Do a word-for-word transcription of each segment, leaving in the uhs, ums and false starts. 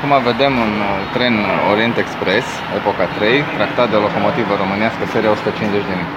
Acum vedem un tren Orient Express, epoca trei, tractat de locomotivă românească, seria o sută cincizeci de mii.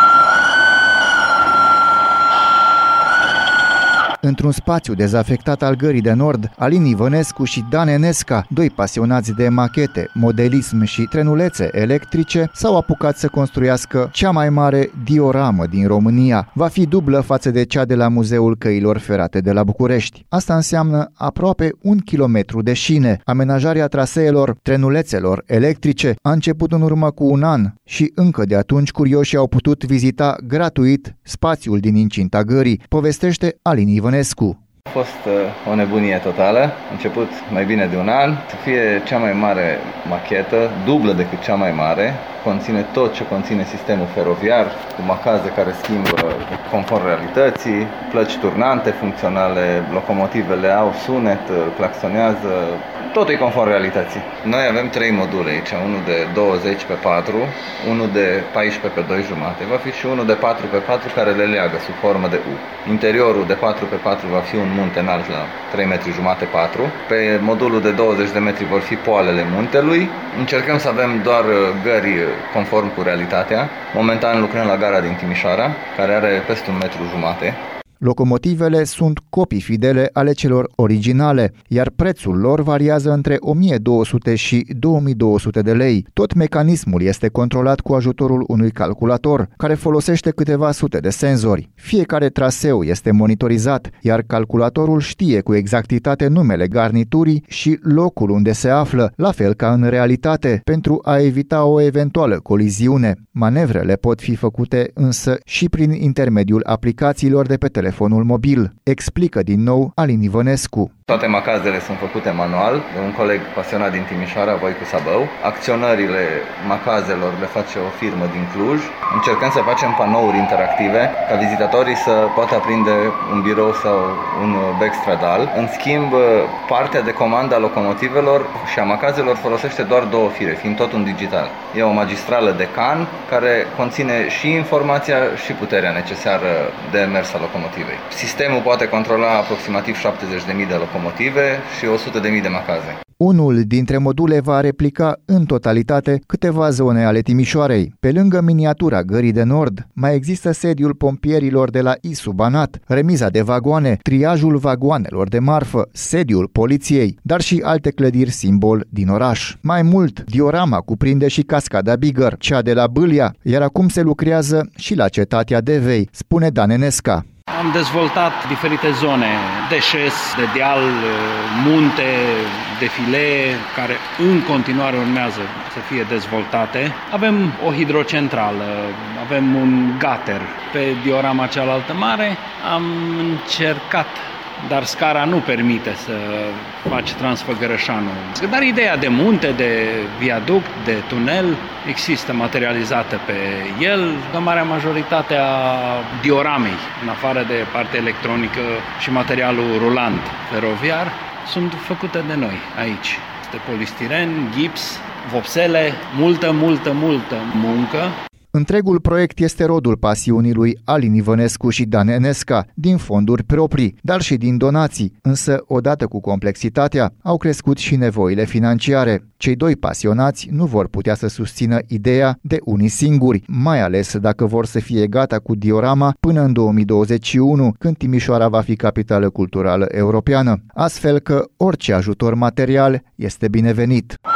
Într-un spațiu dezafectat al Gării de Nord, Alin Ivănescu și Dan Enesca, doi pasionați de machete, modelism și trenulețe electrice, s-au apucat să construiască cea mai mare dioramă din România. Va fi dublă față de cea de la Muzeul Căilor Ferate de la București. Asta înseamnă aproape un kilometru de șine. Amenajarea traseelor trenulețelor electrice a început în urmă cu un an și încă de atunci curioșii au putut vizita gratuit spațiul din incinta Gării, povestește Alin Ivănescu. A fost o nebunie totală, a început mai bine de un an, să fie cea mai mare machetă, dublă decât cea mai mare, conține tot ce conține sistemul feroviar, cu macaze care schimbă conform realității, plăci turnante funcționale, locomotivele au sunet, claxonează, totul e conform realității. Noi avem trei module aici, unul de douăzeci pe patru, unul de paisprezece pe doi jumate, va fi și unul de patru pe patru care le leagă sub formă de U. Interiorul de patru pe patru va fi un munte înalt la trei metri jumate patru. Pe modulul de douăzeci de metri vor fi poalele muntelui. Încercăm să avem doar gări conform cu realitatea. Momentan lucrăm la gara din Timișoara, care are peste un metru jumate. Locomotivele sunt copii fidele ale celor originale, iar prețul lor variază între o mie două sute și două mii două sute de lei. Tot mecanismul este controlat cu ajutorul unui calculator, care folosește câteva sute de senzori. Fiecare traseu este monitorizat, iar calculatorul știe cu exactitate numele garniturii și locul unde se află, la fel ca în realitate, pentru a evita o eventuală coliziune. Manevrele pot fi făcute însă și prin intermediul aplicațiilor de pe telefon. telefonul mobil, explică din nou Alin Ivănescu. Toate macazele sunt făcute manual de un coleg pasionat din Timișoara, Voicu Sabău. Acționările macazelor le face o firmă din Cluj. Încercăm să facem panouri interactive ca vizitatorii să poată aprinde un birou sau un bec stradal. În schimb, partea de comandă a locomotivelor și a macazelor folosește doar două fire, fiind tot un digital. E o magistrală de can care conține și informația și puterea necesară de mers a locomotivei. Sistemul poate controla aproximativ șaptezeci de mii de locomotive și o sută de mii de macaze. Unul dintre module va replica în totalitate câteva zone ale Timișoarei. Pe lângă miniatura Gării de Nord, mai există sediul pompierilor de la Isu Banat, remiza de vagoane, triajul vagoanelor de marfă, sediul poliției, dar și alte clădiri simbol din oraș. Mai mult, diorama cuprinde și cascada Bigăr, cea de la Bâlea, iar acum se lucrează și la cetatea Devei, spune Dan Enesca. Am dezvoltat diferite zone, deșes, de deal, munte, defilee, care în continuare urmează să fie dezvoltate. Avem o hidrocentrală, avem un gater. Pe diorama cealaltă mare am încercat, dar scara nu permite să faci Transfăgărășanul. Dar ideea de munte, de viaduct, de tunel există materializată pe el. În marea majoritate a dioramei, în afară de partea electronică și materialul rulant feroviar, sunt făcute de noi aici. Este polistiren, gips, vopsele, multă, multă, multă muncă. Întregul proiect este rodul pasiunii lui Alin Ivănescu și Dan Enesca, din fonduri proprii, dar și din donații, însă odată cu complexitatea au crescut și nevoile financiare. Cei doi pasionați nu vor putea să susțină ideea de unii singuri, mai ales dacă vor să fie gata cu diorama până în două mii douăzeci și unu, când Timișoara va fi capitală culturală europeană, astfel că orice ajutor material este binevenit.